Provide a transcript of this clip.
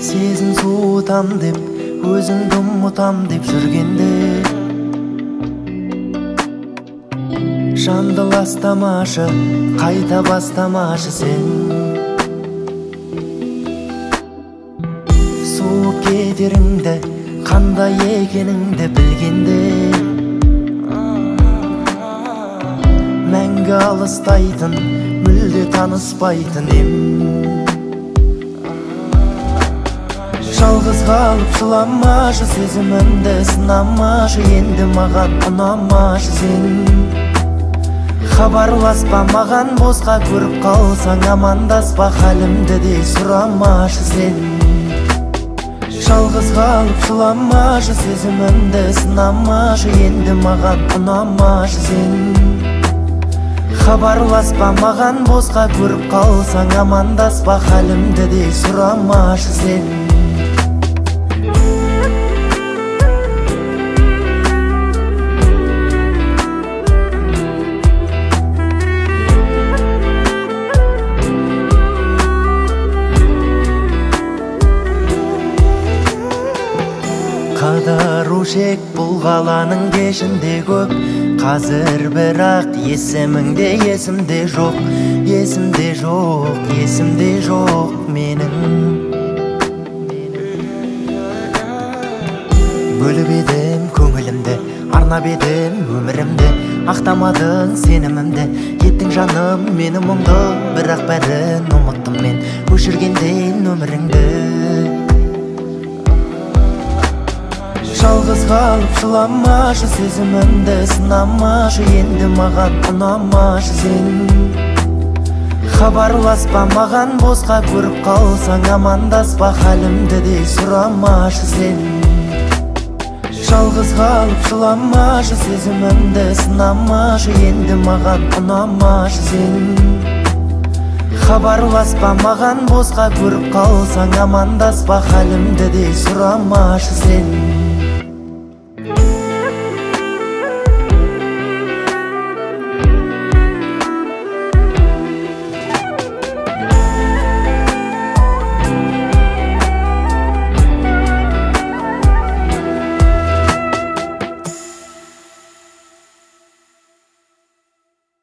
Сезім суытам деп, өзіңді ұмытам деп жүргенде, жанды ластамашы, қайта бастамашы сен. Суып кетеріңді, қандай екеніңді білгенде, мәңгі алыстайтын, мүлде таныспайтын ем. Жалғыз қалып жыламашы, сезімімді сынамашы, енді маған ұнамашы сен. Хабарласпа маған, босқа көріп қалсаң амандаспа, халімді де сұрамашы сен. Жалғыз қалып жыламашы, сезімімді сынамашы, енді маған ұнамашы сен. Хабарласпа маған, босқа көріп қалсаң амандаспа, халімді де сұрамашы сен. Қадыру шек бұл қаланың кешінде көп, қазір бірақ есіміңде есімде жоқ, есімде жоқ, есімде жоқ менің. Бөліп едім көңілімді, арнап едім өмірімді, ақтамадың сенімімді, еттің жаным мені мұңды, бірақ бәрін ұмыттым мен, өшіргендейін өміріңді. Жалғыз қалып жыламашы, сезімімді сынамашы, енді маған ұнамашы сен. Хабарласпа маған, босқа көріп қалсаң амандаспа, халімді де сұрамашы сен. Жалғыз қалып жыламашы, сезімімді сынамашы, енді маған ұнамашы сен. Хабарласпа маған, босқа көріп қалсаң амандаспа, халімді де сұрамашы сен.